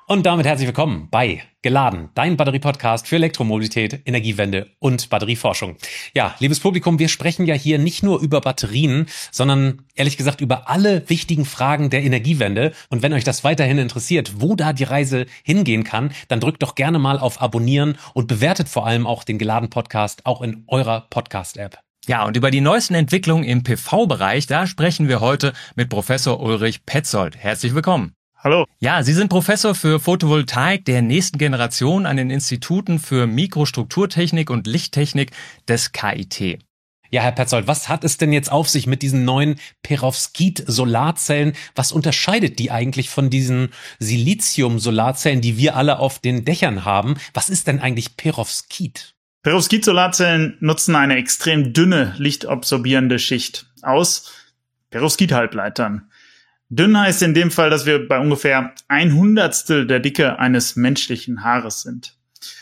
Und damit herzlich willkommen bei Geladen, dein Batterie-Podcast für Elektromobilität, Energiewende und Batterieforschung. Ja, liebes Publikum, wir sprechen ja hier nicht nur über Batterien, sondern ehrlich gesagt über alle wichtigen Fragen der Energiewende. Und wenn euch das weiterhin interessiert, wo da die Reise hingehen kann, dann drückt doch gerne mal auf Abonnieren und bewertet vor allem auch den Geladen-Podcast auch in eurer Podcast-App. Ja, und über die neuesten Entwicklungen im PV-Bereich, da sprechen wir heute mit Professor Ulrich Petzold. Herzlich willkommen. Hallo. Ja, Sie sind Professor für Photovoltaik der nächsten Generation an den Instituten für Mikrostrukturtechnik und Lichttechnik des KIT. Ja, Herr Petzold, was hat es denn jetzt auf sich mit diesen neuen Perovskit-Solarzellen? Was unterscheidet die eigentlich von diesen Silizium-Solarzellen, die wir alle auf den Dächern haben? Was ist denn eigentlich Perovskit? Perovskit-Solarzellen nutzen eine extrem dünne, lichtabsorbierende Schicht aus Perovskit-Halbleitern. Dünn heißt in dem Fall, dass wir bei ungefähr 1/100 der Dicke eines menschlichen Haares sind.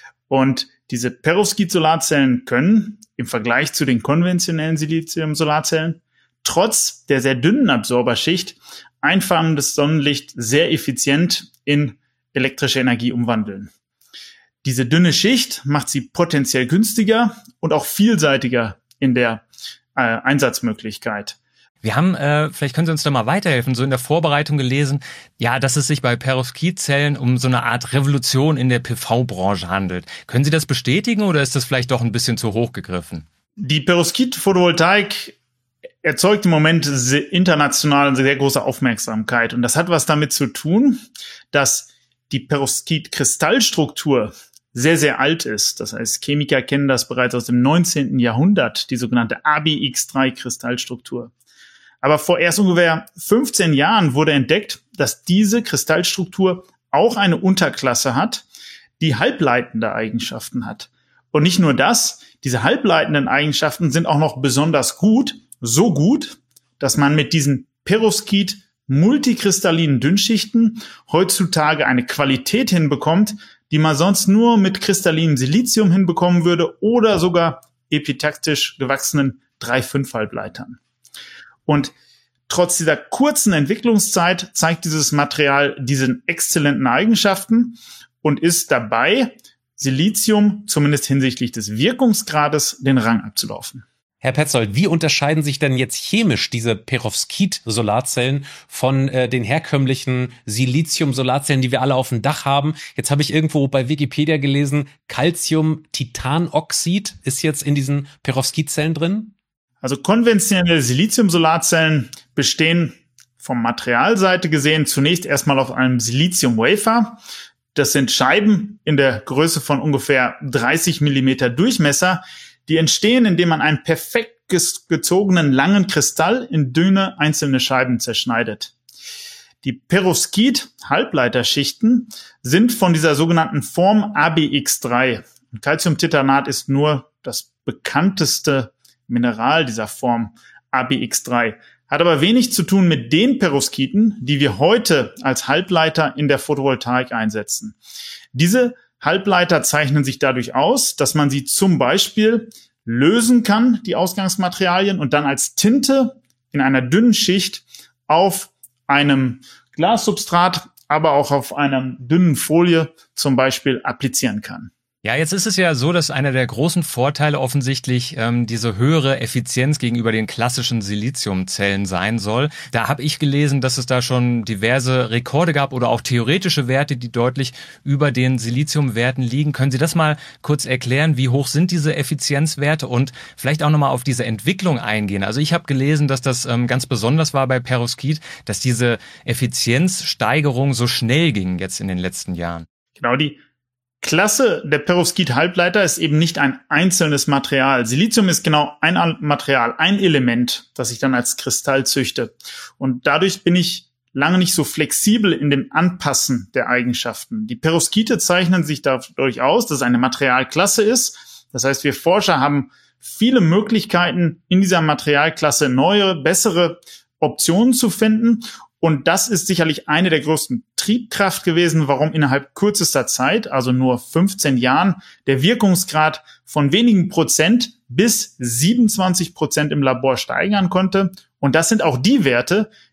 Und diese Perovskit-Solarzellen können im Vergleich zu den konventionellen Silizium-Solarzellen trotz der sehr dünnen Absorberschicht einfarbes Sonnenlicht sehr effizient in elektrische Energie umwandeln. Diese dünne Schicht macht sie potenziell günstiger und auch vielseitiger in der Einsatzmöglichkeit. Wir haben, vielleicht können Sie uns da mal weiterhelfen, so in der Vorbereitung gelesen, ja, dass es sich bei Perovskit-Zellen um so eine Art Revolution in der PV-Branche handelt. Können Sie das bestätigen oder ist das vielleicht doch ein bisschen zu hoch gegriffen? Die Perovskit-Photovoltaik erzeugt im Moment international sehr große Aufmerksamkeit. Und das hat was damit zu tun, dass die Perovskit-Kristallstruktur sehr, sehr alt ist. Das heißt, Chemiker kennen das bereits aus dem 19. Jahrhundert, die sogenannte ABX3-Kristallstruktur. Aber vor erst ungefähr 15 Jahren wurde entdeckt, dass diese Kristallstruktur auch eine Unterklasse hat, die halbleitende Eigenschaften hat. Und nicht nur das, diese halbleitenden Eigenschaften sind auch noch besonders gut, so gut, dass man mit diesen Perovskit multikristallinen Dünnschichten heutzutage eine Qualität hinbekommt, die man sonst nur mit kristallinem Silizium hinbekommen würde oder sogar epitaktisch gewachsenen 3,5-Halbleitern. Und trotz dieser kurzen Entwicklungszeit zeigt dieses Material diese exzellenten Eigenschaften und ist dabei, Silizium, zumindest hinsichtlich des Wirkungsgrades, den Rang abzulaufen. Herr Petzold, wie unterscheiden sich denn jetzt chemisch diese Perovskit-Solarzellen von den herkömmlichen Silizium-Solarzellen, die wir alle auf dem Dach haben? Jetzt habe ich irgendwo bei Wikipedia gelesen, Calcium-Titanoxid ist jetzt in diesen Perovskit-Zellen drin? Also konventionelle Silizium-Solarzellen bestehen vom Materialseite gesehen zunächst erstmal auf einem Silizium-Wafer. Das sind Scheiben in der Größe von ungefähr 30 Millimeter Durchmesser. Die entstehen, indem man einen perfekt gezogenen langen Kristall in dünne einzelne Scheiben zerschneidet. Die Perovskit-Halbleiterschichten sind von dieser sogenannten Form ABX3. Calciumtitanat ist nur das bekannteste Mineral dieser Form ABX3, hat aber wenig zu tun mit den Perovskiten, die wir heute als Halbleiter in der Photovoltaik einsetzen. Diese Halbleiter zeichnen sich dadurch aus, dass man sie zum Beispiel lösen kann, die Ausgangsmaterialien, und dann als Tinte in einer dünnen Schicht auf einem Glassubstrat, aber auch auf einer dünnen Folie zum Beispiel applizieren kann. Ja, jetzt ist es ja so, dass einer der großen Vorteile offensichtlich diese höhere Effizienz gegenüber den klassischen Siliziumzellen sein soll. Da habe ich gelesen, dass es da schon diverse Rekorde gab oder auch theoretische Werte, die deutlich über den Siliziumwerten liegen. Können Sie das mal kurz erklären? Wie hoch sind diese Effizienzwerte und vielleicht auch nochmal auf diese Entwicklung eingehen? Also ich habe gelesen, dass das ganz besonders war bei Perovskit, dass diese Effizienzsteigerung so schnell ging jetzt in den letzten Jahren. Genau, die Klasse der Perovskit-Halbleiter ist eben nicht ein einzelnes Material. Silizium ist genau ein Material, ein Element, das ich dann als Kristall züchte. Und dadurch bin ich lange nicht so flexibel in dem Anpassen der Eigenschaften. Die Perovskite zeichnen sich dadurch aus, dass es eine Materialklasse ist. Das heißt, wir Forscher haben viele Möglichkeiten, in dieser Materialklasse neue, bessere Optionen zu finden. Und das ist sicherlich eine der größten Triebkraft gewesen, warum innerhalb kürzester Zeit, also nur 15 Jahren, der Wirkungsgrad von wenigen Prozent bis 27% im Labor steigern konnte. Und das sind auch die Werte,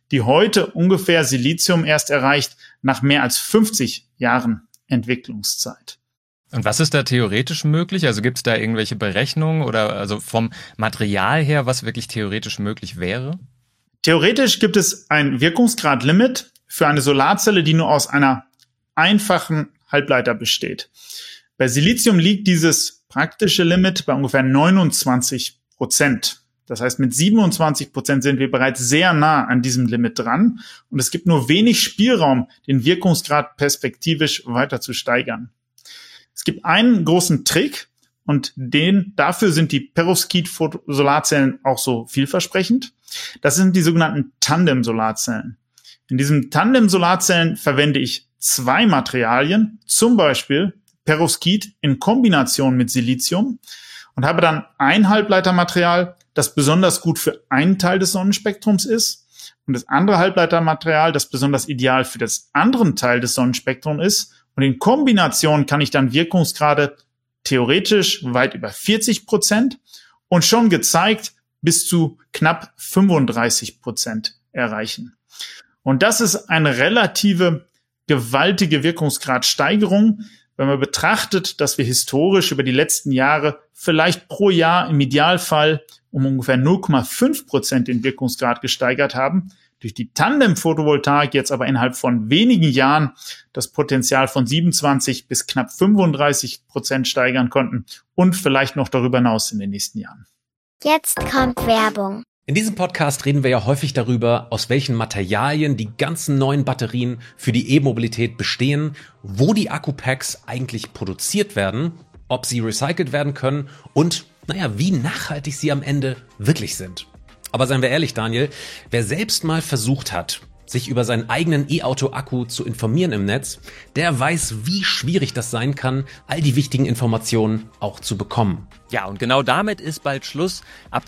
die heute ungefähr Silizium erst erreicht nach mehr als 50 Jahren Entwicklungszeit. Und was ist da theoretisch möglich? Also gibt es da irgendwelche Berechnungen oder also vom Material her, was wirklich theoretisch möglich wäre? Theoretisch gibt es ein Wirkungsgrad-Limit für eine Solarzelle, die nur aus einer einfachen Halbleiter besteht. Bei Silizium liegt dieses praktische Limit bei ungefähr 29%. Das heißt, mit 27% sind wir bereits sehr nah an diesem Limit dran und es gibt nur wenig Spielraum, den Wirkungsgrad perspektivisch weiter zu steigern. Es gibt einen großen Trick und dafür sind die Perovskit-Solarzellen auch so vielversprechend. Das sind die sogenannten Tandem-Solarzellen. In diesen Tandem-Solarzellen verwende ich 2 Materialien, zum Beispiel Perovskit in Kombination mit Silizium und habe dann ein Halbleitermaterial, das besonders gut für einen Teil des Sonnenspektrums ist und das andere Halbleitermaterial, das besonders ideal für das anderen Teil des Sonnenspektrums ist. Und in Kombination kann ich dann Wirkungsgrade theoretisch weit über 40% und schon gezeigt bis zu knapp 35% erreichen. Und das ist eine relative gewaltige Wirkungsgradsteigerung, wenn man betrachtet, dass wir historisch über die letzten Jahre vielleicht pro Jahr im Idealfall um ungefähr 0,5% den Wirkungsgrad gesteigert haben, durch die Tandem-Photovoltaik jetzt aber innerhalb von wenigen Jahren das Potenzial von 27 bis knapp 35% steigern konnten und vielleicht noch darüber hinaus in den nächsten Jahren. Jetzt kommt Werbung. In diesem Podcast reden wir ja häufig darüber, aus welchen Materialien die ganzen neuen Batterien für die E-Mobilität bestehen, wo die Akkupacks eigentlich produziert werden, ob sie recycelt werden können und, wie nachhaltig sie am Ende wirklich sind. Aber seien wir ehrlich, Daniel, wer selbst mal versucht hat, sich über seinen eigenen E-Auto-Akku zu informieren im Netz, der weiß, wie schwierig das sein kann, all die wichtigen Informationen auch zu bekommen. Ja, und genau damit ist bald Schluss. Ab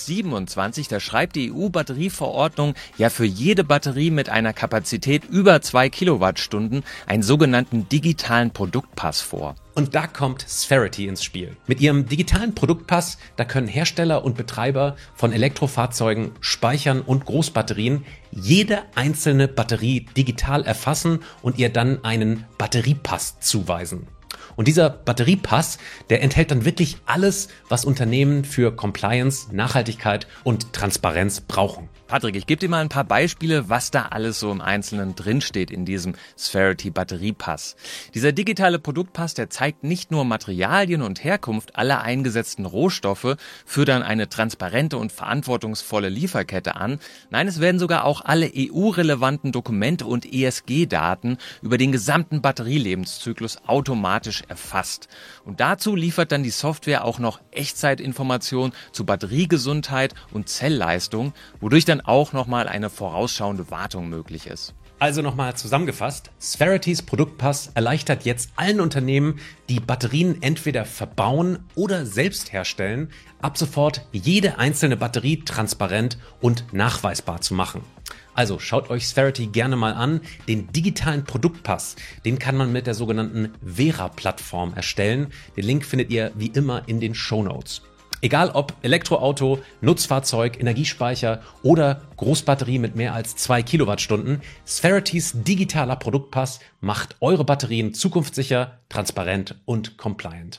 2027, da schreibt die EU-Batterieverordnung ja für jede Batterie mit einer Kapazität über 2 Kilowattstunden einen sogenannten digitalen Produktpass vor. Und da kommt Sphærity ins Spiel. Mit ihrem digitalen Produktpass, da können Hersteller und Betreiber von Elektrofahrzeugen, Speichern und Großbatterien jede einzelne Batterie digital erfassen und ihr dann einen Batteriepass zuweisen. Und dieser Batteriepass, der enthält dann wirklich alles, was Unternehmen für Compliance, Nachhaltigkeit und Transparenz brauchen. Patrick, ich gebe dir mal ein paar Beispiele, was da alles so im Einzelnen drinsteht in diesem Sphærity Batteriepass. Dieser digitale Produktpass, der zeigt nicht nur Materialien und Herkunft aller eingesetzten Rohstoffe für dann eine transparente und verantwortungsvolle Lieferkette an. Nein, es werden sogar auch alle EU-relevanten Dokumente und ESG-Daten über den gesamten Batterielebenszyklus automatisch erfasst. Und dazu liefert dann die Software auch noch Echtzeitinformationen zu Batteriegesundheit und Zellleistung, wodurch dann auch nochmal eine vorausschauende Wartung möglich ist. Also nochmal zusammengefasst, Sphærity's Produktpass erleichtert jetzt allen Unternehmen, die Batterien entweder verbauen oder selbst herstellen, ab sofort jede einzelne Batterie transparent und nachweisbar zu machen. Also schaut euch Sphærity gerne mal an. Den digitalen Produktpass, den kann man mit der sogenannten Vera-Plattform erstellen. Den Link findet ihr wie immer in den Shownotes. Egal ob Elektroauto, Nutzfahrzeug, Energiespeicher oder Großbatterie mit mehr als 2 Kilowattstunden, Sphærity's digitaler Produktpass macht eure Batterien zukunftssicher, transparent und compliant.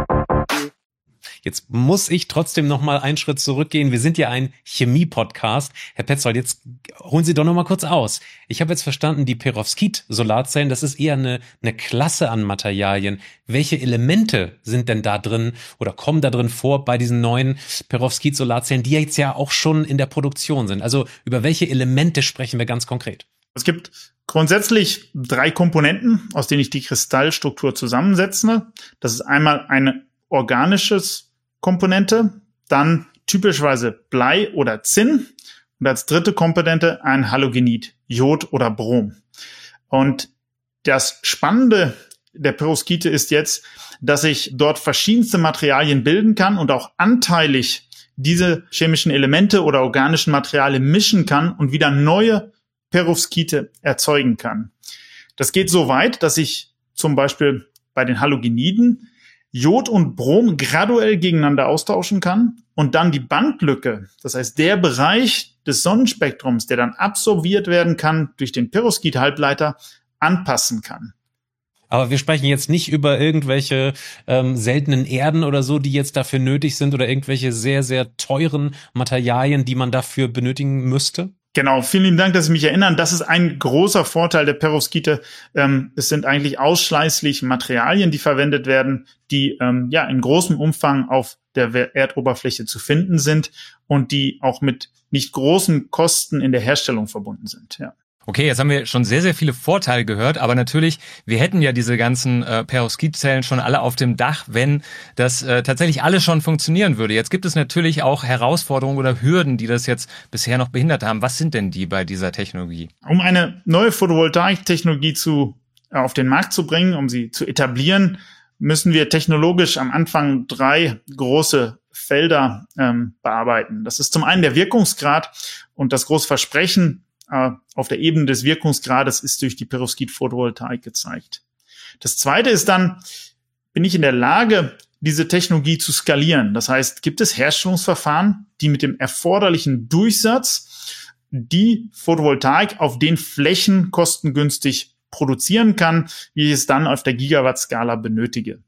Jetzt muss ich trotzdem noch mal einen Schritt zurückgehen. Wir sind ja ein Chemie-Podcast. Herr Petzold, jetzt holen Sie doch noch mal kurz aus. Ich habe jetzt verstanden, die Perovskit-Solarzellen, das ist eher eine Klasse an Materialien. Welche Elemente sind denn da drin oder kommen da drin vor bei diesen neuen Perovskit-Solarzellen, die jetzt ja auch schon in der Produktion sind? Also über welche Elemente sprechen wir ganz konkret? Es gibt grundsätzlich 3 Komponenten, aus denen ich die Kristallstruktur zusammensetze. Das ist einmal eine organisches Komponente, dann typischerweise Blei oder Zinn und als dritte Komponente ein Halogenid, Jod oder Brom. Und das Spannende der Perovskite ist jetzt, dass ich dort verschiedenste Materialien bilden kann und auch anteilig diese chemischen Elemente oder organischen Materialien mischen kann und wieder neue Perovskite erzeugen kann. Das geht so weit, dass ich zum Beispiel bei den Halogeniden Jod und Brom graduell gegeneinander austauschen kann und dann die Bandlücke, das heißt der Bereich des Sonnenspektrums, der dann absorbiert werden kann durch den Perovskit-Halbleiter, anpassen kann. Aber wir sprechen jetzt nicht über irgendwelche seltenen Erden oder so, die jetzt dafür nötig sind oder irgendwelche sehr, sehr teuren Materialien, die man dafür benötigen müsste? Genau, vielen lieben Dank, dass Sie mich erinnern. Das ist ein großer Vorteil der Perovskite. Es sind eigentlich ausschließlich Materialien, die verwendet werden, die in großem Umfang auf der Erdoberfläche zu finden sind und die auch mit nicht großen Kosten in der Herstellung verbunden sind. Ja. Okay, jetzt haben wir schon sehr, sehr viele Vorteile gehört, aber natürlich, wir hätten ja diese ganzen Perovskitzellen schon alle auf dem Dach, wenn das tatsächlich alles schon funktionieren würde. Jetzt gibt es natürlich auch Herausforderungen oder Hürden, die das jetzt bisher noch behindert haben. Was sind denn die bei dieser Technologie? Um eine neue Photovoltaiktechnologie auf den Markt zu bringen, um sie zu etablieren, müssen wir technologisch am Anfang 3 große Felder bearbeiten. Das ist zum einen der Wirkungsgrad, und das große Versprechen auf der Ebene des Wirkungsgrades ist durch die Perovskit-Photovoltaik gezeigt. Das zweite ist dann, bin ich in der Lage, diese Technologie zu skalieren? Das heißt, gibt es Herstellungsverfahren, die mit dem erforderlichen Durchsatz die Photovoltaik auf den Flächen kostengünstig produzieren kann, wie ich es dann auf der Gigawatt-Skala benötige?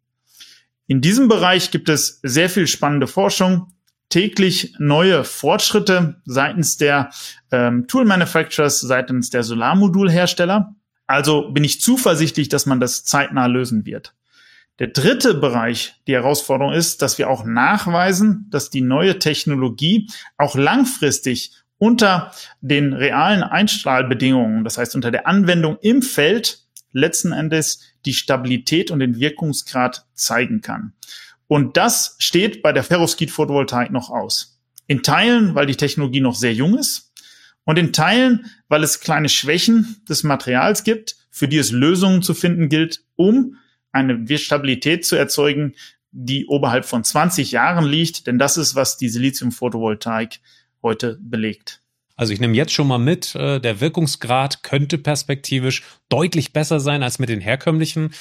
In diesem Bereich gibt es sehr viel spannende Forschung, täglich neue Fortschritte seitens der Tool Manufacturers, seitens der Solarmodulhersteller. Also bin ich zuversichtlich, dass man das zeitnah lösen wird. Der dritte Bereich, die Herausforderung ist, dass wir auch nachweisen, dass die neue Technologie auch langfristig unter den realen Einstrahlbedingungen, das heißt unter der Anwendung im Feld, letzten Endes die Stabilität und den Wirkungsgrad zeigen kann. Und das steht bei der Perovskit-Photovoltaik noch aus. In Teilen, weil die Technologie noch sehr jung ist, und in Teilen, weil es kleine Schwächen des Materials gibt, für die es Lösungen zu finden gilt, um eine Stabilität zu erzeugen, die oberhalb von 20 Jahren liegt. Denn das ist, was die Silizium-Photovoltaik heute belegt. Also ich nehme jetzt schon mal mit, der Wirkungsgrad könnte perspektivisch deutlich besser sein als mit den herkömmlichen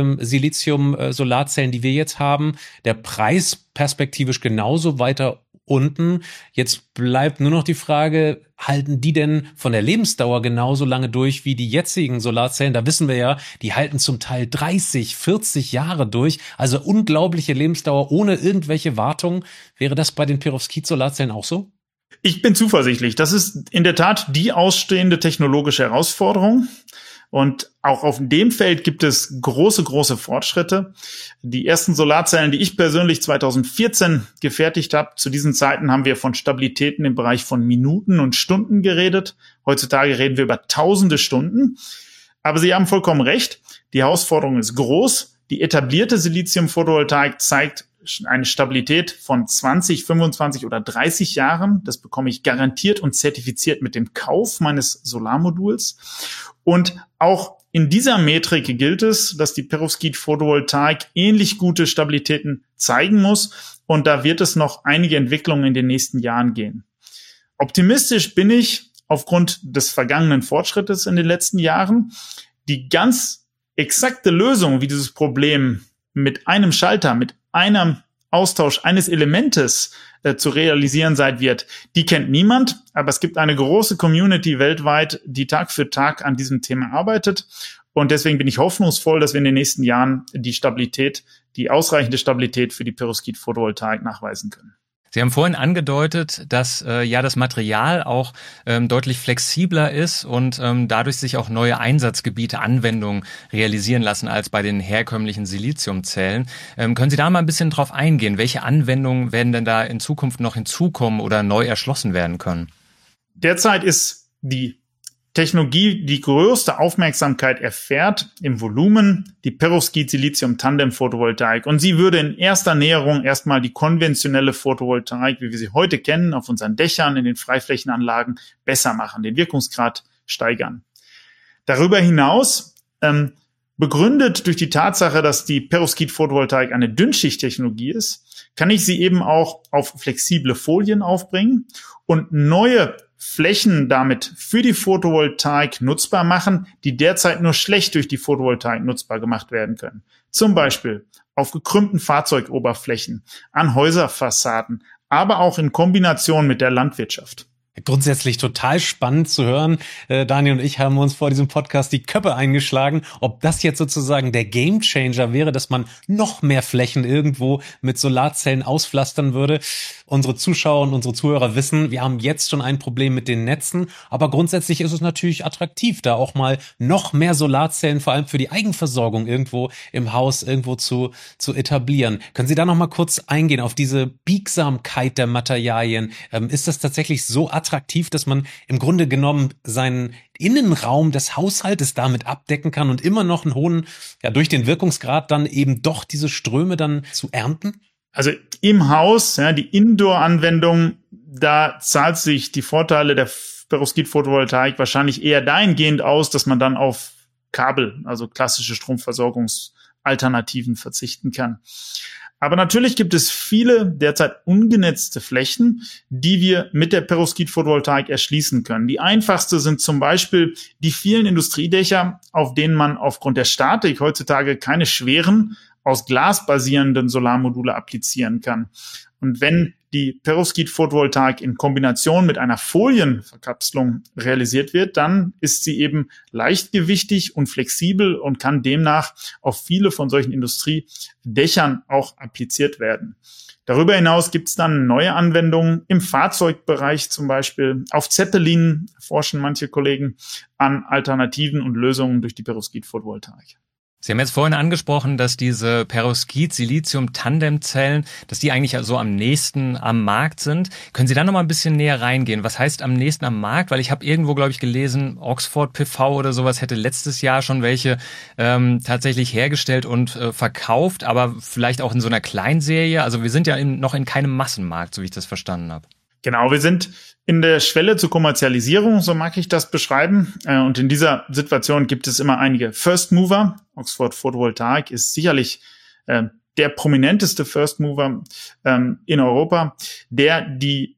Silizium-Solarzellen, die wir jetzt haben. Der Preis perspektivisch genauso weiter unten. Jetzt bleibt nur noch die Frage, halten die denn von der Lebensdauer genauso lange durch wie die jetzigen Solarzellen? Da wissen wir ja, die halten zum Teil 30, 40 Jahre durch. Also unglaubliche Lebensdauer ohne irgendwelche Wartung. Wäre das bei den Perovskit-Solarzellen auch so? Ich bin zuversichtlich. Das ist in der Tat die ausstehende technologische Herausforderung. Und auch auf dem Feld gibt es große, große Fortschritte. Die ersten Solarzellen, die ich persönlich 2014 gefertigt habe, zu diesen Zeiten haben wir von Stabilitäten im Bereich von Minuten und Stunden geredet. Heutzutage reden wir über tausende Stunden. Aber Sie haben vollkommen recht. Die Herausforderung ist groß. Die etablierte Silizium-Photovoltaik zeigt eine Stabilität von 20, 25 oder 30 Jahren. Das bekomme ich garantiert und zertifiziert mit dem Kauf meines Solarmoduls. Und auch in dieser Metrik gilt es, dass die Perovskit-Photovoltaik ähnlich gute Stabilitäten zeigen muss. Und da wird es noch einige Entwicklungen in den nächsten Jahren gehen. Optimistisch bin ich aufgrund des vergangenen Fortschrittes in den letzten Jahren. Die ganz exakte Lösung, wie dieses Problem mit einem Schalter, mit einem Austausch eines Elementes zu realisieren sein wird, die kennt niemand. Aber es gibt eine große Community weltweit, die Tag für Tag an diesem Thema arbeitet. Und deswegen bin ich hoffnungsvoll, dass wir in den nächsten Jahren die ausreichende Stabilität für die Perovskit-Photovoltaik nachweisen können. Sie haben vorhin angedeutet, dass das Material auch deutlich flexibler ist und dadurch sich auch neue Einsatzgebiete, Anwendungen realisieren lassen als bei den herkömmlichen Siliziumzellen. Können Sie da mal ein bisschen drauf eingehen? Welche Anwendungen werden denn da in Zukunft noch hinzukommen oder neu erschlossen werden können? Derzeit ist die Technologie, die größte Aufmerksamkeit erfährt im Volumen, die Perovskit-Silizium-Tandem-Photovoltaik. Und sie würde in erster Näherung erstmal die konventionelle Photovoltaik, wie wir sie heute kennen, auf unseren Dächern, in den Freiflächenanlagen besser machen, den Wirkungsgrad steigern. Darüber hinaus, begründet durch die Tatsache, dass die Perovskit-Photovoltaik eine Dünnschichttechnologie ist, kann ich sie eben auch auf flexible Folien aufbringen und neue Flächen damit für die Photovoltaik nutzbar machen, die derzeit nur schlecht durch die Photovoltaik nutzbar gemacht werden können. Zum Beispiel auf gekrümmten Fahrzeugoberflächen, an Häuserfassaden, aber auch in Kombination mit der Landwirtschaft. Grundsätzlich total spannend zu hören. Daniel und ich haben uns vor diesem Podcast die Köpfe eingeschlagen, ob das jetzt sozusagen der Gamechanger wäre, dass man noch mehr Flächen irgendwo mit Solarzellen auspflastern würde. Unsere Zuschauer und unsere Zuhörer wissen, wir haben jetzt schon ein Problem mit den Netzen, aber grundsätzlich ist es natürlich attraktiv, da auch mal noch mehr Solarzellen, vor allem für die Eigenversorgung irgendwo im Haus irgendwo zu etablieren. Können Sie da noch mal kurz eingehen auf diese Biegsamkeit der Materialien? Ist das tatsächlich so attraktiv, dass man im Grunde genommen seinen Innenraum des Haushaltes damit abdecken kann und immer noch einen hohen, durch den Wirkungsgrad dann eben doch diese Ströme dann zu ernten? Also im Haus, die Indoor-Anwendung, da zahlt sich die Vorteile der Perovskit-Photovoltaik wahrscheinlich eher dahingehend aus, dass man dann auf Kabel, also klassische Stromversorgungsalternativen verzichten kann. Aber natürlich gibt es viele derzeit ungenetzte Flächen, die wir mit der Perovskit-Photovoltaik erschließen können. Die einfachste sind zum Beispiel die vielen Industriedächer, auf denen man aufgrund der Statik heutzutage keine schweren, aus Glas basierenden Solarmodule applizieren kann. Und wenn die Perovskit-Photovoltaik in Kombination mit einer Folienverkapselung realisiert wird, dann ist sie eben leichtgewichtig und flexibel und kann demnach auf viele von solchen Industriedächern auch appliziert werden. Darüber hinaus gibt es dann neue Anwendungen im Fahrzeugbereich, zum Beispiel auf Zeppelinen forschen manche Kollegen an Alternativen und Lösungen durch die Perovskit-Photovoltaik. Sie haben jetzt vorhin angesprochen, dass diese Perovskit-Silizium-Tandemzellen, dass die eigentlich so am nächsten am Markt sind. Können Sie da noch mal ein bisschen näher reingehen? Was heißt am nächsten am Markt? Weil ich habe irgendwo, glaube ich, gelesen, Oxford PV oder sowas hätte letztes Jahr schon welche tatsächlich hergestellt und verkauft, aber vielleicht auch in so einer Kleinserie. Also wir sind ja noch in keinem Massenmarkt, so wie ich das verstanden habe. Genau, wir sind in der Schwelle zur Kommerzialisierung, so mag ich das beschreiben. Und in dieser Situation gibt es immer einige First Mover. Oxford Photovoltaik ist sicherlich der prominenteste First Mover in Europa, der die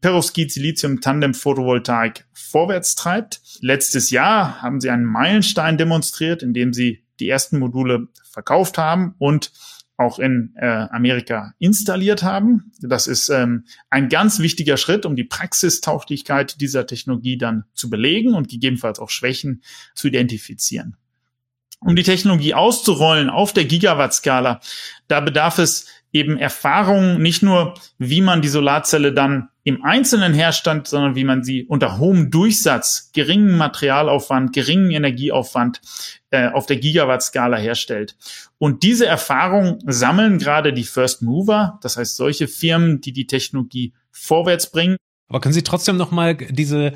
Perovskit-Silizium-Tandem-Photovoltaik vorwärts treibt. Letztes Jahr haben sie einen Meilenstein demonstriert, indem sie die ersten Module verkauft haben und auch in Amerika installiert haben. Das ist ein ganz wichtiger Schritt, um die Praxistauglichkeit dieser Technologie dann zu belegen und gegebenenfalls auch Schwächen zu identifizieren. Um die Technologie auszurollen auf der Gigawatt-Skala, da bedarf es eben Erfahrungen, nicht nur, wie man die Solarzelle dann im Einzelnen herstellt, sondern wie man sie unter hohem Durchsatz, geringem Materialaufwand, geringem Energieaufwand auf der Gigawatt-Skala herstellt. Und diese Erfahrung sammeln gerade die First Mover, das heißt solche Firmen, die die Technologie vorwärts bringen. Aber können Sie trotzdem noch mal diese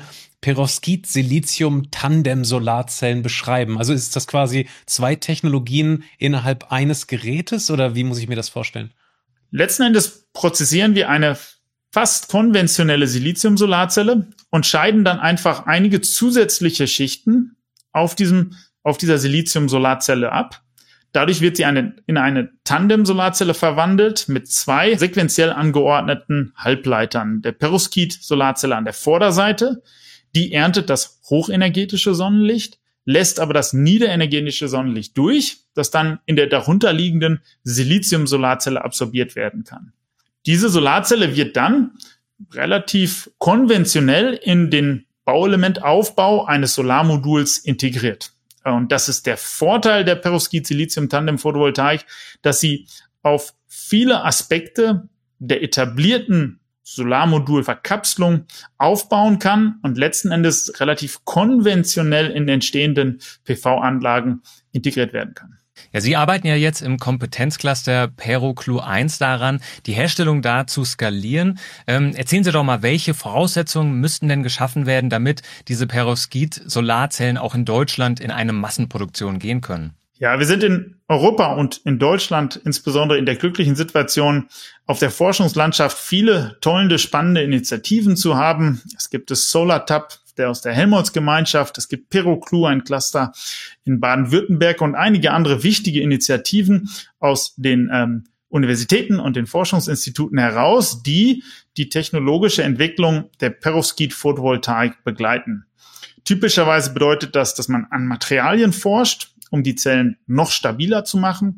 Perovskit-Silizium-Tandem-Solarzellen beschreiben? Also ist das quasi 2 Technologien innerhalb eines Gerätes oder wie muss ich mir das vorstellen? Letzten Endes prozessieren wir eine fast konventionelle Silizium-Solarzelle und scheiden dann einfach einige zusätzliche Schichten auf dieser Silizium-Solarzelle ab. Dadurch wird sie in eine Tandem-Solarzelle verwandelt mit 2 sequenziell angeordneten Halbleitern. Der Perovskit-Solarzelle an der Vorderseite, die erntet das hochenergetische Sonnenlicht, lässt aber das niederenergetische Sonnenlicht durch, das dann in der darunterliegenden Silizium-Solarzelle absorbiert werden kann. Diese Solarzelle wird dann relativ konventionell in den Bauelementaufbau eines Solarmoduls integriert. Und das ist der Vorteil der Perovskit-Silizium-Tandem-Photovoltaik, dass sie auf viele Aspekte der etablierten Solarmodulverkapselung aufbauen kann und letzten Endes relativ konventionell in entstehenden PV-Anlagen integriert werden kann. Ja, Sie arbeiten ja jetzt im Kompetenzcluster PeroClue 1 daran, die Herstellung da zu skalieren. Erzählen Sie doch mal, welche Voraussetzungen müssten denn geschaffen werden, damit diese Perovskit-Solarzellen auch in Deutschland in eine Massenproduktion gehen können? Ja, wir sind in Europa und in Deutschland insbesondere in der glücklichen Situation, auf der Forschungslandschaft viele tolle, spannende Initiativen zu haben. Es gibt das SolarTAP, der aus der Helmholtz-Gemeinschaft, es gibt PeroClue, ein Cluster in Baden-Württemberg und einige andere wichtige Initiativen aus den Universitäten und den Forschungsinstituten heraus, die die technologische Entwicklung der Perovskit-Photovoltaik begleiten. Typischerweise bedeutet das, dass man an Materialien forscht, um die Zellen noch stabiler zu machen,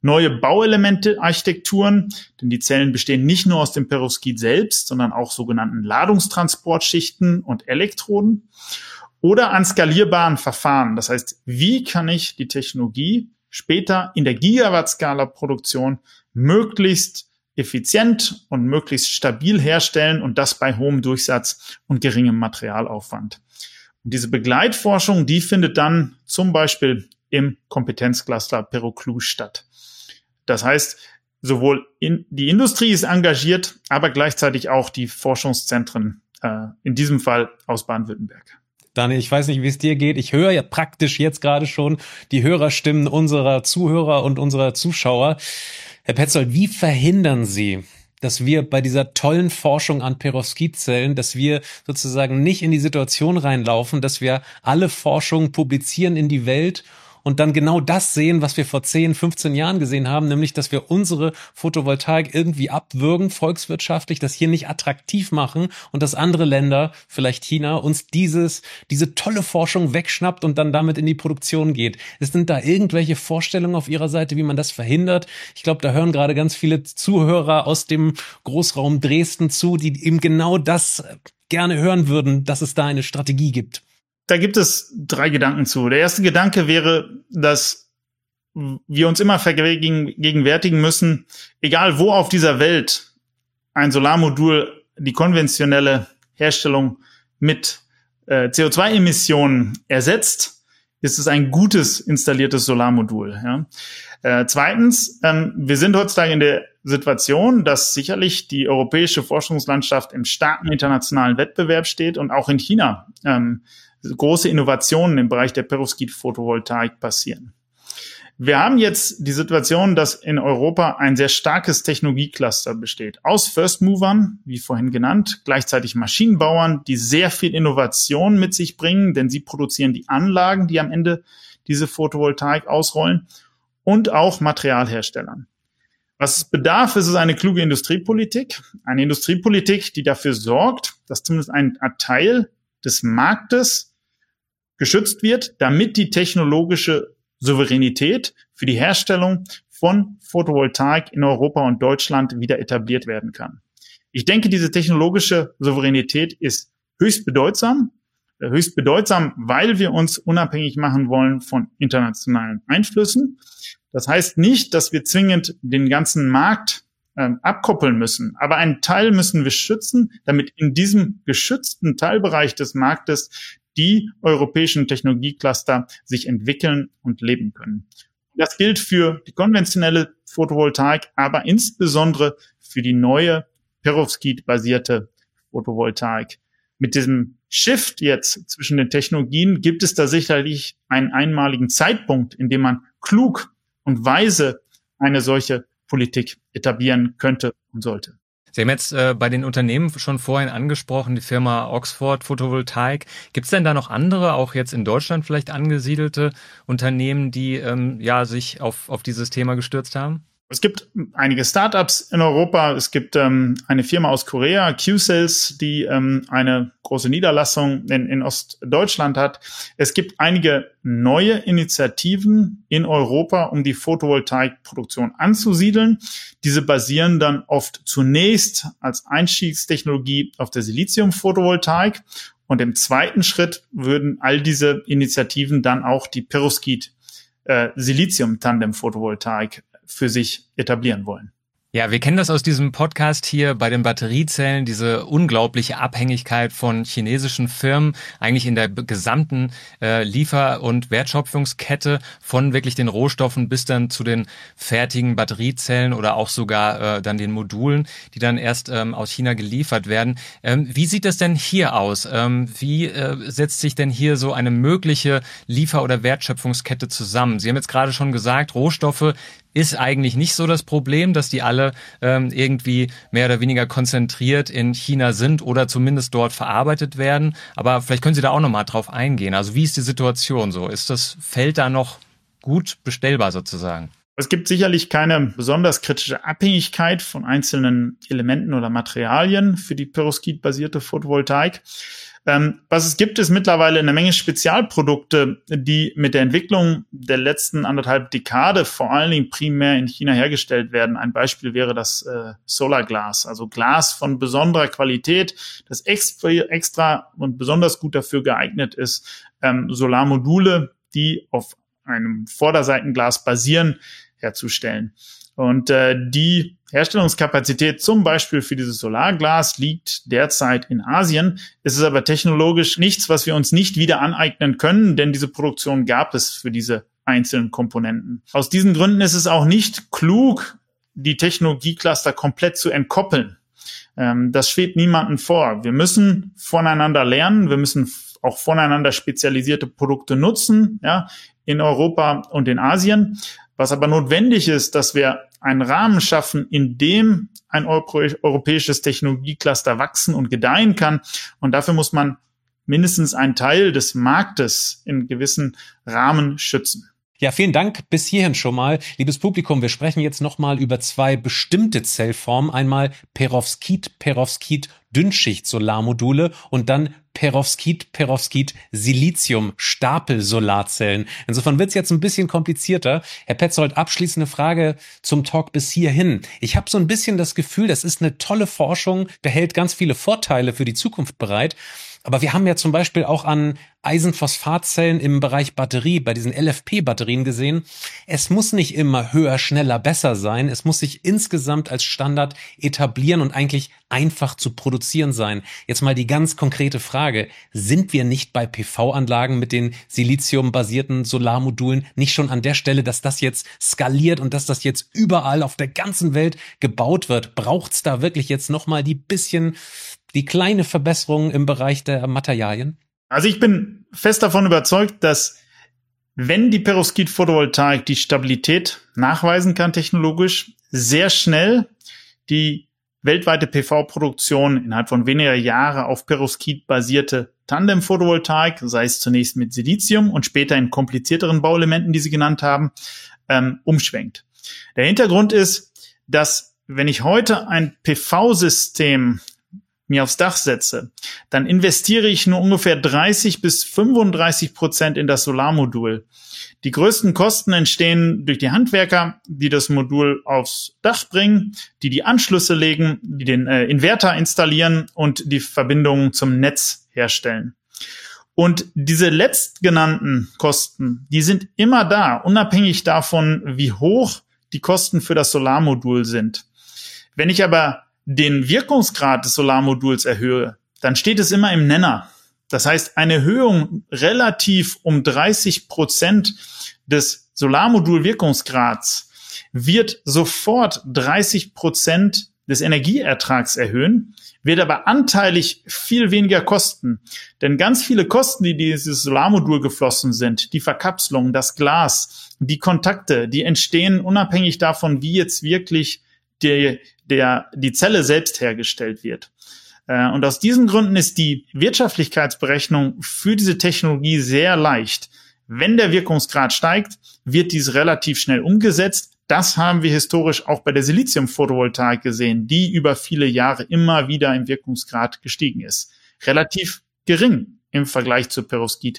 neue Bauelemente-Architekturen, denn die Zellen bestehen nicht nur aus dem Perovskit selbst, sondern auch sogenannten Ladungstransportschichten und Elektroden. Oder an skalierbaren Verfahren. Das heißt, wie kann ich die Technologie später in der Gigawatt-Skala-Produktion möglichst effizient und möglichst stabil herstellen und das bei hohem Durchsatz und geringem Materialaufwand. Und diese Begleitforschung, die findet dann zum Beispiel im Kompetenzcluster Peroclou statt. Das heißt, sowohl die Industrie ist engagiert, aber gleichzeitig auch die Forschungszentren, in diesem Fall aus Baden-Württemberg. Daniel, ich weiß nicht, wie es dir geht. Ich höre ja praktisch jetzt gerade schon die Hörerstimmen unserer Zuhörer und unserer Zuschauer. Herr Petzold, wie verhindern Sie, dass wir bei dieser tollen Forschung an Perovskitzellen, dass wir sozusagen nicht in die Situation reinlaufen, dass wir alle Forschung publizieren in die Welt und dann genau das sehen, was wir vor 10, 15 Jahren gesehen haben, nämlich, dass wir unsere Photovoltaik irgendwie abwürgen, volkswirtschaftlich, das hier nicht attraktiv machen und dass andere Länder, vielleicht China, uns diese tolle Forschung wegschnappt und dann damit in die Produktion geht. Sind da irgendwelche Vorstellungen auf Ihrer Seite, wie man das verhindert? Ich glaube, da hören gerade ganz viele Zuhörer aus dem Großraum Dresden zu, die eben genau das gerne hören würden, dass es da eine Strategie gibt. Da gibt es 3 Gedanken zu. Der erste Gedanke wäre, dass wir uns immer vergegenwärtigen müssen, egal wo auf dieser Welt ein Solarmodul die konventionelle Herstellung mit CO2-Emissionen ersetzt, ist es ein gutes installiertes Solarmodul. Ja. Zweitens, wir sind heutzutage in der Situation, dass sicherlich die europäische Forschungslandschaft im starken internationalen Wettbewerb steht und auch in China große Innovationen im Bereich der Perovskit-Photovoltaik passieren. Wir haben jetzt die Situation, dass in Europa ein sehr starkes Technologiecluster besteht. Aus First Movern, wie vorhin genannt, gleichzeitig Maschinenbauern, die sehr viel Innovation mit sich bringen, denn sie produzieren die Anlagen, die am Ende diese Photovoltaik ausrollen, und auch Materialherstellern. Was es bedarf, ist eine kluge Industriepolitik. Eine Industriepolitik, die dafür sorgt, dass zumindest ein Teil des Marktes geschützt wird, damit die technologische Souveränität für die Herstellung von Photovoltaik in Europa und Deutschland wieder etabliert werden kann. Ich denke, diese technologische Souveränität ist höchst bedeutsam, weil wir uns unabhängig machen wollen von internationalen Einflüssen. Das heißt nicht, dass wir zwingend den ganzen Markt abkoppeln müssen. Aber einen Teil müssen wir schützen, damit in diesem geschützten Teilbereich des Marktes die europäischen Technologiecluster sich entwickeln und leben können. Das gilt für die konventionelle Photovoltaik, aber insbesondere für die neue Perovskit-basierte Photovoltaik. Mit diesem Shift jetzt zwischen den Technologien gibt es da sicherlich einen einmaligen Zeitpunkt, in dem man klug und weise eine solche Politik etablieren könnte und sollte. Sie haben jetzt bei den Unternehmen schon vorhin angesprochen, die Firma Oxford Photovoltaik. Gibt es denn da noch andere, auch jetzt in Deutschland vielleicht angesiedelte Unternehmen, die sich auf dieses Thema gestürzt haben? Es gibt einige Startups in Europa. Es gibt eine Firma aus Korea, Q-Cells, die eine große Niederlassung in Ostdeutschland hat. Es gibt einige neue Initiativen in Europa, um die Photovoltaikproduktion anzusiedeln. Diese basieren dann oft zunächst als Einstiegstechnologie auf der Silizium-Photovoltaik. Und im zweiten Schritt würden all diese Initiativen dann auch die Perovskit Silizium-Tandem-Photovoltaik für sich etablieren wollen. Ja, wir kennen das aus diesem Podcast hier bei den Batteriezellen, diese unglaubliche Abhängigkeit von chinesischen Firmen, eigentlich in der gesamten Liefer- und Wertschöpfungskette von wirklich den Rohstoffen bis dann zu den fertigen Batteriezellen oder auch sogar dann den Modulen, die dann erst aus China geliefert werden. Wie sieht das denn hier aus? Wie setzt sich denn hier so eine mögliche Liefer- oder Wertschöpfungskette zusammen? Sie haben jetzt gerade schon gesagt, Rohstoffe ist eigentlich nicht so das Problem, dass die alle irgendwie mehr oder weniger konzentriert in China sind oder zumindest dort verarbeitet werden. Aber vielleicht können Sie da auch nochmal drauf eingehen. Also wie ist die Situation so? Ist das Feld da noch gut bestellbar sozusagen? Es gibt sicherlich keine besonders kritische Abhängigkeit von einzelnen Elementen oder Materialien für die Perovskit-basierte Photovoltaik. Was es gibt, ist mittlerweile eine Menge Spezialprodukte, die mit der Entwicklung der letzten 1,5 Dekade vor allen Dingen primär in China hergestellt werden. Ein Beispiel wäre das Solarglas, also Glas von besonderer Qualität, das extra und besonders gut dafür geeignet ist, Solarmodule, die auf einem Vorderseitenglas basieren, herzustellen. Und die Herstellungskapazität zum Beispiel für dieses Solarglas liegt derzeit in Asien. Es ist aber technologisch nichts, was wir uns nicht wieder aneignen können, denn diese Produktion gab es für diese einzelnen Komponenten. Aus diesen Gründen ist es auch nicht klug, die Technologiecluster komplett zu entkoppeln. Das schwebt niemandem vor. Wir müssen voneinander lernen, wir müssen auch voneinander spezialisierte Produkte nutzen, ja, in Europa und in Asien. Was aber notwendig ist, dass wir einen Rahmen schaffen, in dem ein europäisches Technologiecluster wachsen und gedeihen kann. Und dafür muss man mindestens einen Teil des Marktes in gewissen Rahmen schützen. Ja, vielen Dank bis hierhin schon mal. Liebes Publikum, wir sprechen jetzt nochmal über 2 bestimmte Zellformen. Einmal Perovskit-Dünnschicht-Solarmodule und dann Perovskit-Silizium-Stapel-Solarzellen. Insofern wird's jetzt ein bisschen komplizierter. Herr Petzold, abschließende Frage zum Talk bis hierhin. Ich habe so ein bisschen das Gefühl, das ist eine tolle Forschung, der hält ganz viele Vorteile für die Zukunft bereit. Aber wir haben ja zum Beispiel auch an Eisenphosphatzellen im Bereich Batterie, bei diesen LFP-Batterien gesehen. Es muss nicht immer höher, schneller, besser sein. Es muss sich insgesamt als Standard etablieren und eigentlich einfach zu produzieren sein. Jetzt mal die ganz konkrete Frage. Sind wir nicht bei PV-Anlagen mit den siliziumbasierten Solarmodulen nicht schon an der Stelle, dass das jetzt skaliert und dass das jetzt überall auf der ganzen Welt gebaut wird? Braucht's da wirklich jetzt nochmal die kleine Verbesserung im Bereich der Materialien? Also ich bin fest davon überzeugt, dass wenn die Perovskit-Photovoltaik die Stabilität nachweisen kann technologisch, sehr schnell die weltweite PV-Produktion innerhalb von weniger Jahre auf Perovskit-basierte Tandem-Photovoltaik, sei es zunächst mit Silizium und später in komplizierteren Bauelementen, die Sie genannt haben, umschwenkt. Der Hintergrund ist, dass wenn ich heute ein PV-System mir aufs Dach setze, dann investiere ich nur ungefähr 30-35% in das Solarmodul. Die größten Kosten entstehen durch die Handwerker, die das Modul aufs Dach bringen, die Anschlüsse legen, die den Inverter installieren und die Verbindungen zum Netz herstellen. Und diese letztgenannten Kosten, die sind immer da, unabhängig davon, wie hoch die Kosten für das Solarmodul sind. Wenn ich aber den Wirkungsgrad des Solarmoduls erhöhe, dann steht es immer im Nenner. Das heißt, eine Erhöhung relativ um 30% des Solarmodul-Wirkungsgrads wird sofort 30% des Energieertrags erhöhen, wird aber anteilig viel weniger kosten. Denn ganz viele Kosten, die dieses Solarmodul geflossen sind, die Verkapselung, das Glas, die Kontakte, die entstehen unabhängig davon, wie jetzt wirklich die Zelle selbst hergestellt wird. Und aus diesen Gründen ist die Wirtschaftlichkeitsberechnung für diese Technologie sehr leicht. Wenn der Wirkungsgrad steigt, wird dies relativ schnell umgesetzt. Das haben wir historisch auch bei der Silizium-Photovoltaik gesehen, die über viele Jahre immer wieder im Wirkungsgrad gestiegen ist. Relativ gering im Vergleich zu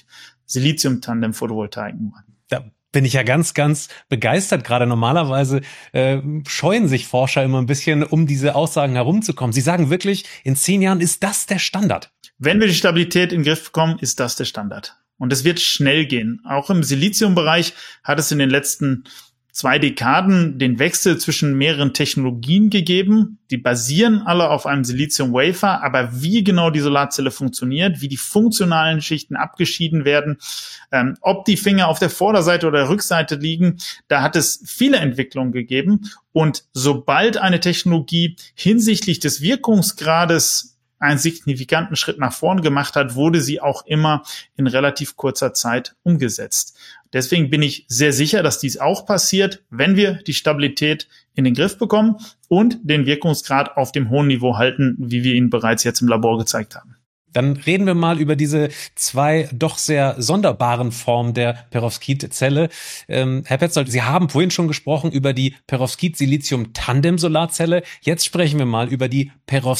Perovskit-Silizium-Tandem-Photovoltaiken. Da bin ich ja ganz, ganz begeistert. Gerade normalerweise scheuen sich Forscher immer ein bisschen, um diese Aussagen herumzukommen. Sie sagen wirklich, in 10 Jahren ist das der Standard. Wenn wir die Stabilität in den Griff bekommen, ist das der Standard. Und es wird schnell gehen. Auch im Siliziumbereich hat es in den letzten 2 Dekaden den Wechsel zwischen mehreren Technologien gegeben. Die basieren alle auf einem Silizium-Wafer, aber wie genau die Solarzelle funktioniert, wie die funktionalen Schichten abgeschieden werden, ob die Finger auf der Vorderseite oder der Rückseite liegen, da hat es viele Entwicklungen gegeben. Und sobald eine Technologie hinsichtlich des Wirkungsgrades einen signifikanten Schritt nach vorn gemacht hat, wurde sie auch immer in relativ kurzer Zeit umgesetzt. Deswegen bin ich sehr sicher, dass dies auch passiert, wenn wir die Stabilität in den Griff bekommen und den Wirkungsgrad auf dem hohen Niveau halten, wie wir ihn bereits jetzt im Labor gezeigt haben. Dann reden wir mal über diese zwei doch sehr sonderbaren Formen der Perovskit-Zelle. Herr Petzold, Sie haben vorhin schon gesprochen über die Perovskit-Silizium-Tandem-Solarzelle. Jetzt sprechen wir mal über die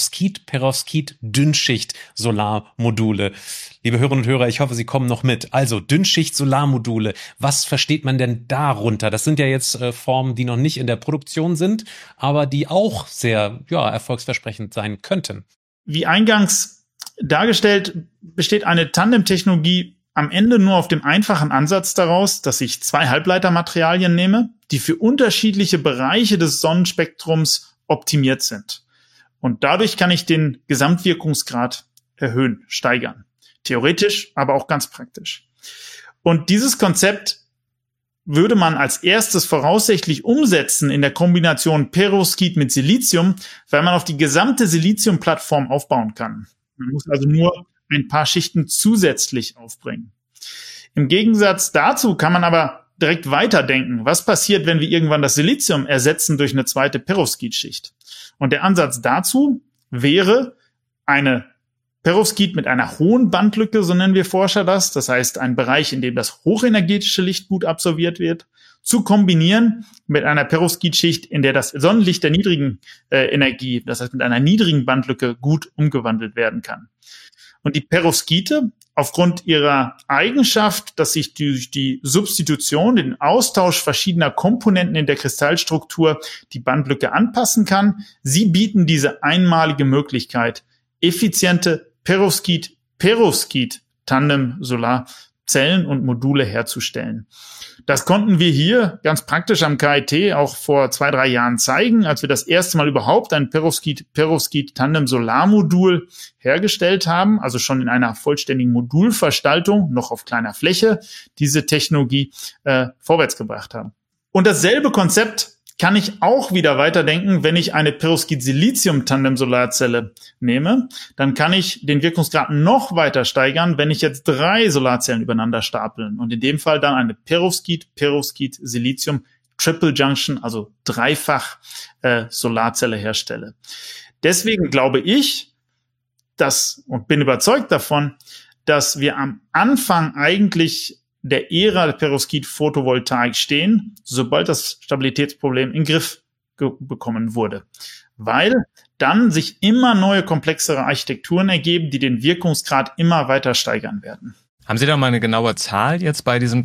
Perovskit-Dünnschicht-Solarmodule. Liebe Hörerinnen und Hörer, ich hoffe, Sie kommen noch mit. Also Dünnschicht-Solarmodule, was versteht man denn darunter? Das sind ja jetzt Formen, die noch nicht in der Produktion sind, aber die auch sehr erfolgsversprechend sein könnten. Wie eingangs dargestellt, besteht eine Tandem-Technologie am Ende nur auf dem einfachen Ansatz daraus, dass ich zwei Halbleitermaterialien nehme, die für unterschiedliche Bereiche des Sonnenspektrums optimiert sind. Und dadurch kann ich den Gesamtwirkungsgrad erhöhen, steigern. Theoretisch, aber auch ganz praktisch. Und dieses Konzept würde man als erstes voraussichtlich umsetzen in der Kombination Perovskit mit Silizium, weil man auf die gesamte Silizium-Plattform aufbauen kann. Man muss also nur ein paar Schichten zusätzlich aufbringen. Im Gegensatz dazu kann man aber direkt weiterdenken. Was passiert, wenn wir irgendwann das Silizium ersetzen durch eine zweite Perovskit-Schicht? Und der Ansatz dazu wäre eine Perovskit mit einer hohen Bandlücke, so nennen wir Forscher das. Das heißt, ein Bereich, in dem das hochenergetische Licht gut absorbiert wird, zu kombinieren mit einer Perovskit-Schicht, in der das Sonnenlicht der niedrigen Energie, das heißt mit einer niedrigen Bandlücke, gut umgewandelt werden kann. Und die Perovskite, aufgrund ihrer Eigenschaft, dass sich durch die Substitution, den Austausch verschiedener Komponenten in der Kristallstruktur die Bandlücke anpassen kann, sie bieten diese einmalige Möglichkeit, effiziente Perovskit-Tandem-Solarzellen und Module herzustellen. Das konnten wir hier ganz praktisch am KIT auch vor 2-3 Jahren zeigen, als wir das erste Mal überhaupt ein Perovskit-Tandem-Solarmodul hergestellt haben, also schon in einer vollständigen Modulverstaltung, noch auf kleiner Fläche, diese Technologie vorwärts gebracht haben. Und dasselbe Konzept kann ich auch wieder weiterdenken, wenn ich eine Perovskit-Silizium-Tandem-Solarzelle nehme. Dann kann ich den Wirkungsgrad noch weiter steigern, wenn ich jetzt 3 Solarzellen übereinander stapeln. Und in dem Fall dann eine Perovskit-Silizium Triple Junction, also dreifach Solarzelle herstelle. Deswegen glaube ich, und bin überzeugt davon, dass wir am Anfang eigentlich der Ära der Perovskit-Photovoltaik stehen, sobald das Stabilitätsproblem in den Griff bekommen wurde. Weil dann sich immer neue, komplexere Architekturen ergeben, die den Wirkungsgrad immer weiter steigern werden. Haben Sie da mal eine genaue Zahl jetzt bei diesen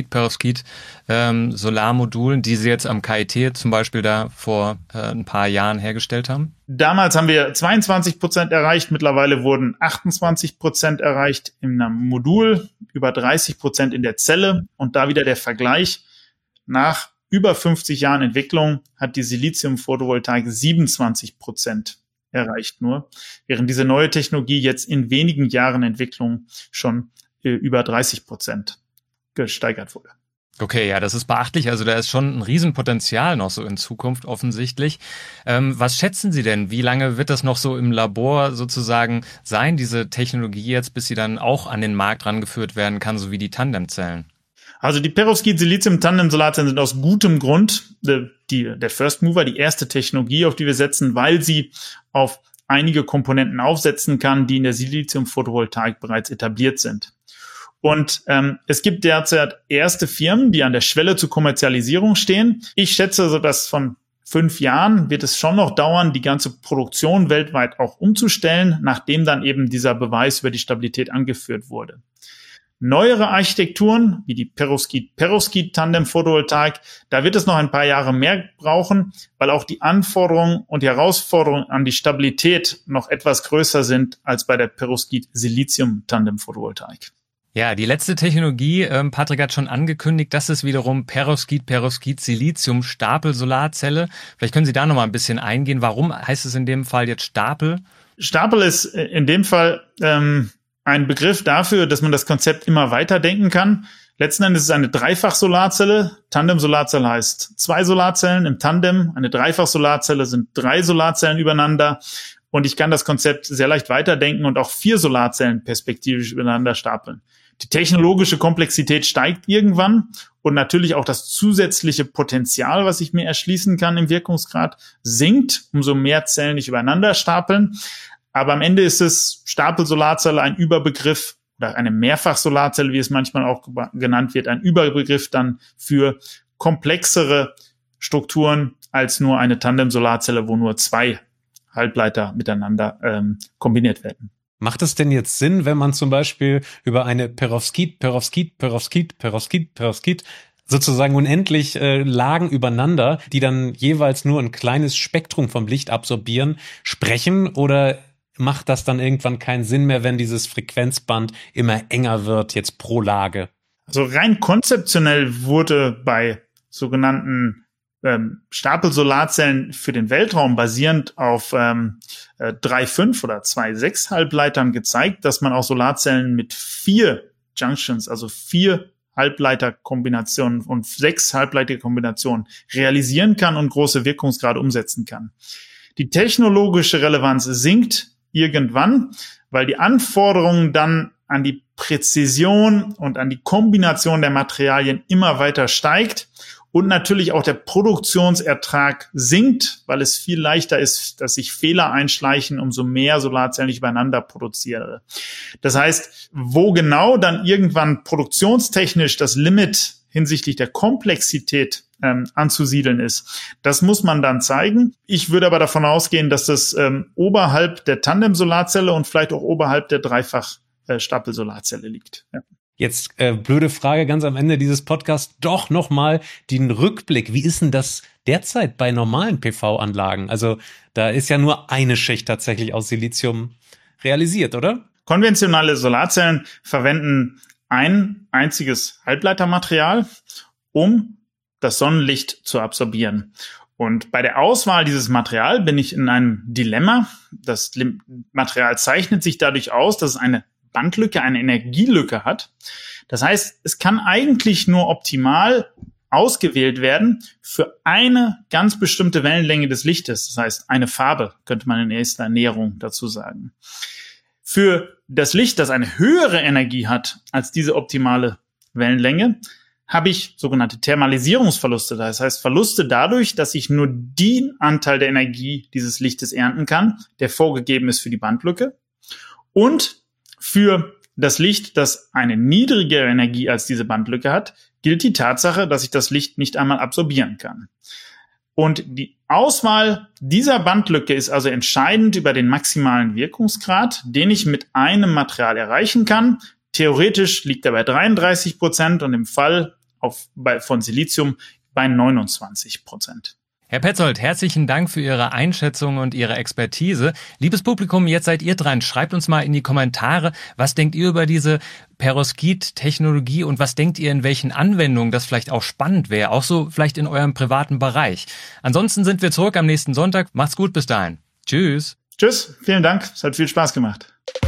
Perovskit-Solarmodulen, die Sie jetzt am KIT zum Beispiel da vor ein paar Jahren hergestellt haben? Damals haben wir 22% erreicht, mittlerweile wurden 28% erreicht in einem Modul, über 30% in der Zelle. Und da wieder der Vergleich: Nach über 50 Jahren Entwicklung hat die Silizium-Photovoltaik 27% erreicht nur, während diese neue Technologie jetzt in wenigen Jahren Entwicklung schon über 30% gesteigert wurde. Okay, ja, das ist beachtlich. Also da ist schon ein Riesenpotenzial noch so in Zukunft offensichtlich. Was schätzen Sie denn? Wie lange wird das noch so im Labor sozusagen sein, diese Technologie jetzt, bis sie dann auch an den Markt rangeführt werden kann, so wie die Tandemzellen? Also die Perovskit-Silizium-Tandem-Solarzellen sind aus gutem Grund der First Mover, die erste Technologie, auf die wir setzen, weil sie auf einige Komponenten aufsetzen kann, die in der Silizium-Photovoltaik bereits etabliert sind. Und es gibt derzeit erste Firmen, die an der Schwelle zur Kommerzialisierung stehen. Ich schätze, so dass von 5 Jahren wird es schon noch dauern, die ganze Produktion weltweit auch umzustellen, nachdem dann eben dieser Beweis über die Stabilität angeführt wurde. Neuere Architekturen, wie die Perovskit-Tandem-Photovoltaik, da wird es noch ein paar Jahre mehr brauchen, weil auch die Anforderungen und die Herausforderungen an die Stabilität noch etwas größer sind als bei der Perovskit-Silizium-Tandem-Photovoltaik. Ja, die letzte Technologie, Patrick hat schon angekündigt, das ist wiederum Perovskit-Silizium-Stapel-Solarzelle. Vielleicht können Sie da noch mal ein bisschen eingehen. Warum heißt es in dem Fall jetzt Stapel? Stapel ist in dem Fall ein Begriff dafür, dass man das Konzept immer weiterdenken kann. Letzten Endes ist es eine Dreifach-Solarzelle. Tandem-Solarzelle heißt 2 Solarzellen im Tandem. Eine Dreifach-Solarzelle sind 3 Solarzellen übereinander. Und ich kann das Konzept sehr leicht weiterdenken und auch 4 Solarzellen perspektivisch übereinander stapeln. Die technologische Komplexität steigt irgendwann und natürlich auch das zusätzliche Potenzial, was ich mir erschließen kann im Wirkungsgrad, sinkt, umso mehr Zellen ich übereinander stapeln. Aber am Ende ist es Stapelsolarzelle ein Überbegriff oder eine Mehrfachsolarzelle, wie es manchmal auch genannt wird, ein Überbegriff dann für komplexere Strukturen als nur eine Tandem-Solarzelle, wo nur 2 Halbleiter miteinander kombiniert werden. Macht es denn jetzt Sinn, wenn man zum Beispiel über eine Perovskit sozusagen unendlich Lagen übereinander, die dann jeweils nur ein kleines Spektrum vom Licht absorbieren, sprechen? Oder macht das dann irgendwann keinen Sinn mehr, wenn dieses Frequenzband immer enger wird, jetzt pro Lage? Also rein konzeptionell wurde bei sogenannten Stapelsolarzellen für den Weltraum basierend auf 3,5 oder 2,6 Halbleitern gezeigt, dass man auch Solarzellen mit 4 Junctions, also 4 Halbleiterkombinationen und 6 Halbleiterkombinationen realisieren kann und große Wirkungsgrade umsetzen kann. Die technologische Relevanz sinkt irgendwann, weil die Anforderungen dann an die Präzision und an die Kombination der Materialien immer weiter steigt und natürlich auch der Produktionsertrag sinkt, weil es viel leichter ist, dass sich Fehler einschleichen, umso mehr Solarzellen ich übereinander produziere. Das heißt, wo genau dann irgendwann produktionstechnisch das Limit hinsichtlich der Komplexität anzusiedeln ist, das muss man dann zeigen. Ich würde aber davon ausgehen, dass das oberhalb der Tandem-Solarzelle und vielleicht auch oberhalb der Dreifach-Stapel-Solarzelle liegt. Ja. Jetzt blöde Frage ganz am Ende dieses Podcasts, doch nochmal den Rückblick. Wie ist denn das derzeit bei normalen PV-Anlagen? Also da ist ja nur eine Schicht tatsächlich aus Silizium realisiert, oder? Konventionelle Solarzellen verwenden ein einziges Halbleitermaterial, um das Sonnenlicht zu absorbieren. Und bei der Auswahl dieses Material bin ich in einem Dilemma. Das Material zeichnet sich dadurch aus, dass es eine Bandlücke, eine Energielücke hat. Das heißt, es kann eigentlich nur optimal ausgewählt werden für eine ganz bestimmte Wellenlänge des Lichtes. Das heißt, eine Farbe, könnte man in erster Näherung dazu sagen. Für das Licht, das eine höhere Energie hat als diese optimale Wellenlänge, habe ich sogenannte Thermalisierungsverluste. Das heißt, Verluste dadurch, dass ich nur den Anteil der Energie dieses Lichtes ernten kann, der vorgegeben ist für die Bandlücke. Und für das Licht, das eine niedrigere Energie als diese Bandlücke hat, gilt die Tatsache, dass ich das Licht nicht einmal absorbieren kann. Und die Auswahl dieser Bandlücke ist also entscheidend über den maximalen Wirkungsgrad, den ich mit einem Material erreichen kann. Theoretisch liegt er bei 33% und im Fall von Silizium bei 29%. Herr Petzold, herzlichen Dank für Ihre Einschätzung und Ihre Expertise. Liebes Publikum, jetzt seid ihr dran. Schreibt uns mal in die Kommentare, was denkt ihr über diese Perovskit-Technologie und was denkt ihr, in welchen Anwendungen das vielleicht auch spannend wäre, auch so vielleicht in eurem privaten Bereich. Ansonsten sind wir zurück am nächsten Sonntag. Macht's gut, bis dahin. Tschüss. Tschüss, vielen Dank. Es hat viel Spaß gemacht.